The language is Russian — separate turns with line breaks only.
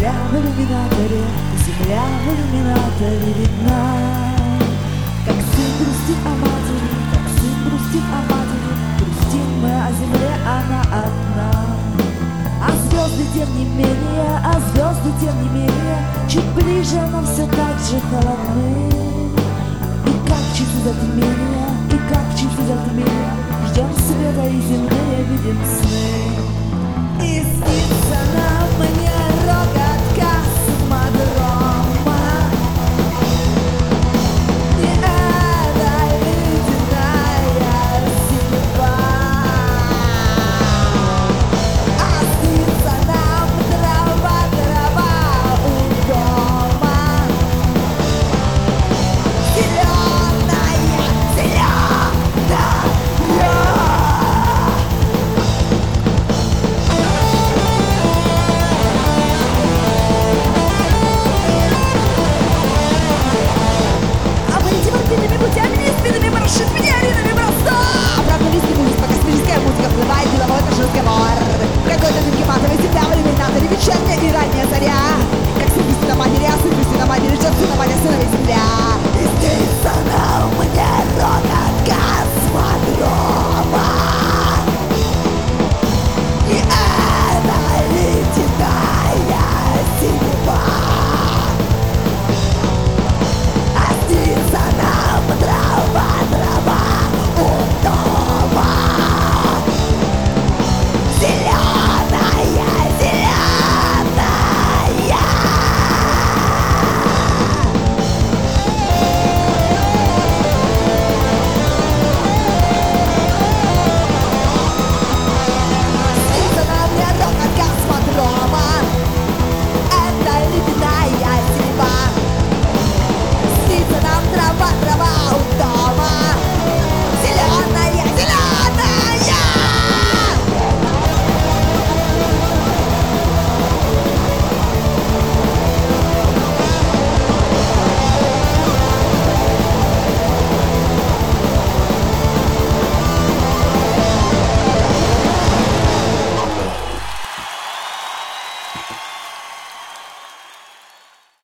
Земля в иллюминаторе, земля в иллюминаторе видна. Как сын грустит о матери, как сын грустит о матери, грустим мы о земле, она одна. А звезды тем не менее, а звезды тем не менее, чуть ближе, но все так же холодны. И как в часы затмения, и как в часы затмения, ждем света и земные видим сны. И снится нам мне